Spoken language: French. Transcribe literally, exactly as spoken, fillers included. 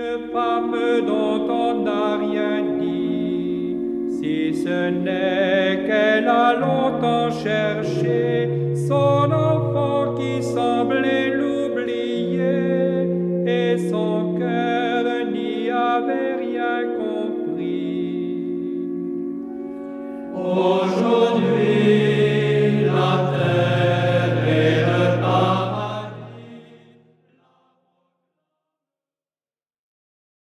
Une femme dont on n'a rien dit, si ce n'est qu'elle a longtemps cherché son enfant qui semblait